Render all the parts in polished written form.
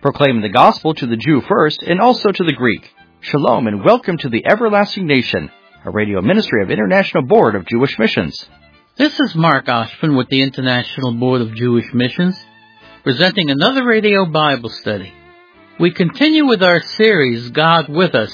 proclaiming the gospel to the Jew first and also to the Greek. Shalom and welcome to the Everlasting Nation, a radio ministry of International Board of Jewish Missions. This is Mark Oshman with the International Board of Jewish Missions, presenting another radio Bible study. We continue with our series, God with Us,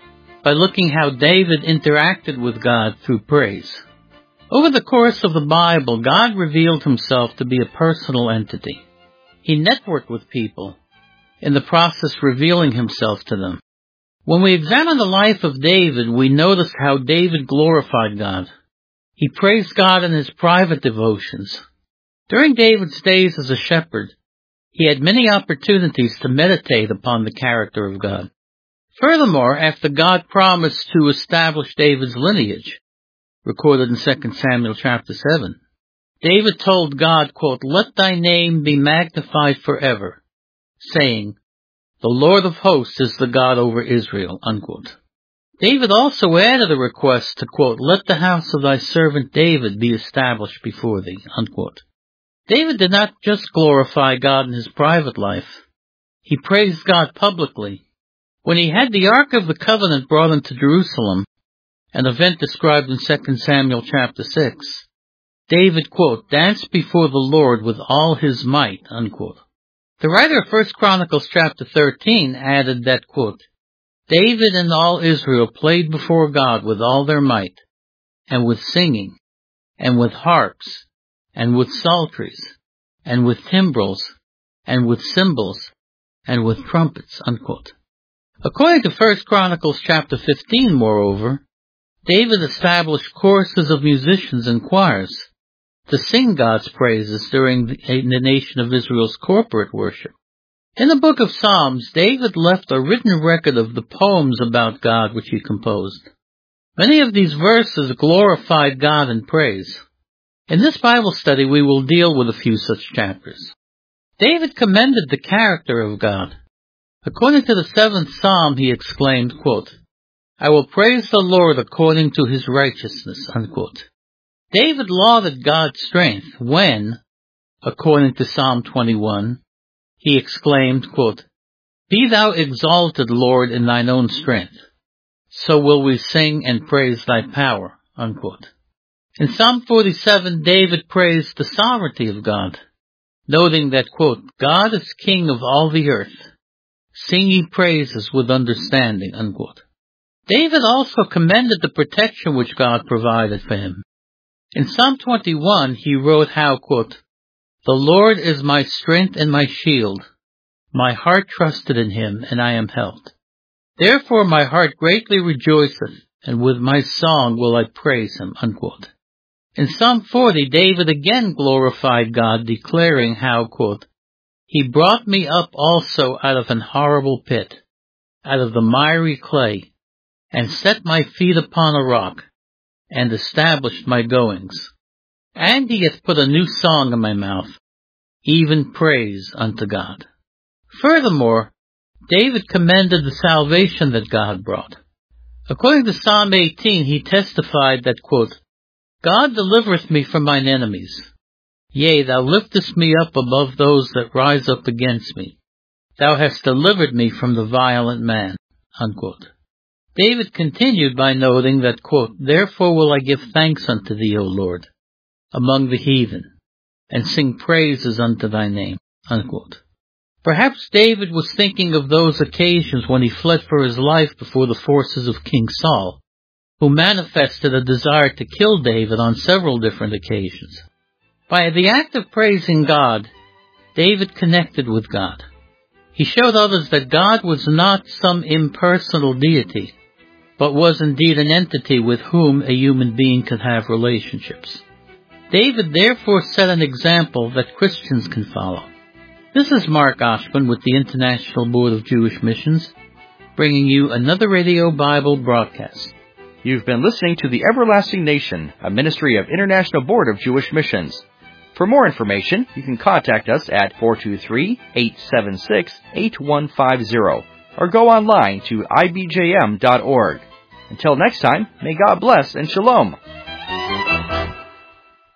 by looking how David interacted with God through praise. Over the course of the Bible, God revealed himself to be a personal entity. He networked with people, in the process revealing himself to them. When we examine the life of David, we notice how David glorified God. He praised God in his private devotions. During David's days as a shepherd, he had many opportunities to meditate upon the character of God. Furthermore, after God promised to establish David's lineage, recorded in 2 Samuel chapter 7, David told God, quote, "Let thy name be magnified forever," saying, "The Lord of hosts is the God over Israel," unquote. David also added a request to, quote, "Let the house of thy servant David be established before thee," unquote. David did not just glorify God in his private life. He praised God publicly. When he had the Ark of the Covenant brought into Jerusalem, an event described in 2 Samuel chapter 6, David, quote, "danced before the Lord with all his might," unquote. The writer of 1 Chronicles chapter 13 added that, quote, "David and all Israel played before God with all their might, and with singing, and with harps, and with psalteries, and with timbrels, and with cymbals, and with trumpets," unquote. According to 1 Chronicles chapter 15, moreover, David established choruses of musicians and choirs to sing God's praises during the nation of Israel's corporate worship. In the book of Psalms, David left a written record of the poems about God which he composed. Many of these verses glorified God in praise. In this Bible study, we will deal with a few such chapters. David commended the character of God. According to the 7th Psalm, he exclaimed, quote, "I will praise the Lord according to his righteousness," unquote. David lauded God's strength when, according to Psalm 21, he exclaimed, quote, "Be thou exalted, Lord, in thine own strength. So will we sing and praise thy power," unquote. In Psalm 47, David praised the sovereignty of God, noting that, quote, "God is king of all the earth. Sing ye praises with understanding," unquote. David also commended the protection which God provided for him. In Psalm 21, he wrote how, quote, "The Lord is my strength and my shield. My heart trusted in him, and I am helped. Therefore my heart greatly rejoiceth, and with my song will I praise him," unquote. In Psalm 40, David again glorified God, declaring how, quote, "He brought me up also out of an horrible pit, out of the miry clay, and set my feet upon a rock, and established my goings. And he hath put a new song in my mouth, even praise unto God." Furthermore, David commended the salvation that God brought. According to Psalm 18, he testified that, quote, "God delivereth me from mine enemies. Yea, thou liftest me up above those that rise up against me. Thou hast delivered me from the violent man," unquote. David continued by noting that, quote, "Therefore will I give thanks unto thee, O Lord, among the heathen, and sing praises unto thy name," unquote. Perhaps David was thinking of those occasions when he fled for his life before the forces of King Saul, who manifested a desire to kill David on several different occasions. By the act of praising God, David connected with God. He showed others that God was not some impersonal deity, but was indeed an entity with whom a human being could have relationships. David therefore set an example that Christians can follow. This is Mark Oshman with the International Board of Jewish Missions, bringing you another radio Bible broadcast. You've been listening to the Everlasting Nation, a ministry of International Board of Jewish Missions. For more information, you can contact us at 423-876-8150 or go online to ibjm.org. Until next time, may God bless and shalom.